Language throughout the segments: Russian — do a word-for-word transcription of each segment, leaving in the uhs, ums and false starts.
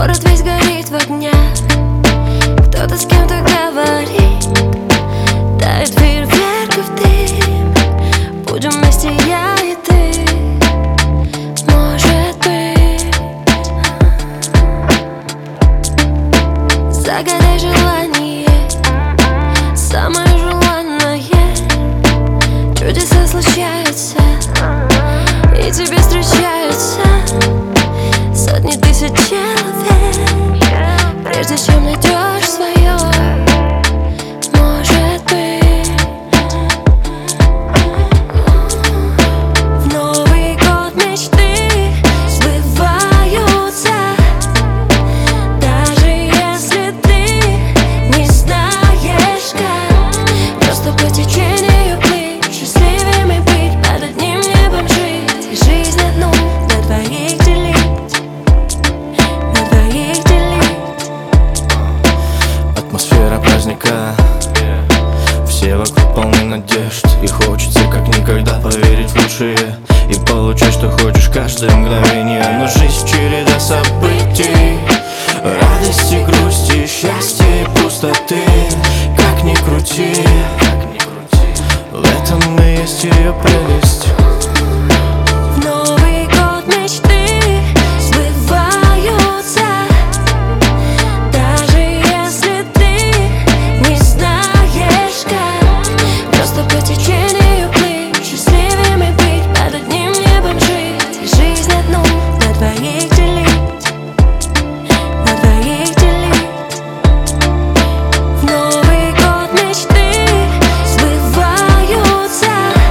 Город весь горит в огнях, кто-то с кем-то говорит, тает фейерверков дым. Будем вместе я и ты, может быть. Загадай желание, самое желанное. Чудеса случаются, и тебе встречаются сотни тысяч человек, прежде чем найдешь свое. Может быть, в Новый год мечты сбываются, даже если ты не знаешь как. Просто по течению плыть, счастливыми быть, под одним небом жить, и жизнь одну на двоих делить, на двоих делить. Атмосфера праздника, все вокруг полны надежд, и хочется как никогда поверить в лучшее и получать, что хочешь каждое мгновение. Но жизнь череда событий, радости, грусти, счастья и пустоты. Как ни крути, в этом и есть ее прелесть. В Новый год мечты сбываются, даже если ты не знаешь как. Просто по течению плыть, счастливыми быть, под одним небом жить, и жизнь одну на двоих делить, на двоих делить. В Новый год мечты сбываются,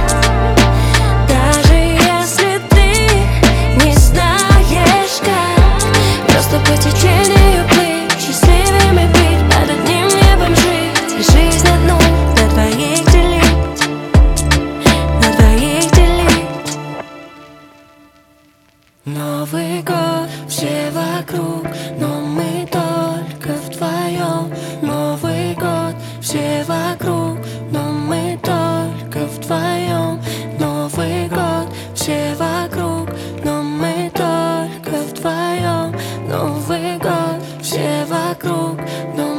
даже если ты не знаешь как. Просто по течению плыть, счастливыми быть, под одним небом жить, и жизнь одну на двоих делить, на двоих делить. Новый год, все вокруг, но мы только вдвоем. Новый год, все вокруг, но мы только вдвоем. Новый год, все вокруг, но мы только вдвоем. Новый год, все вокруг, но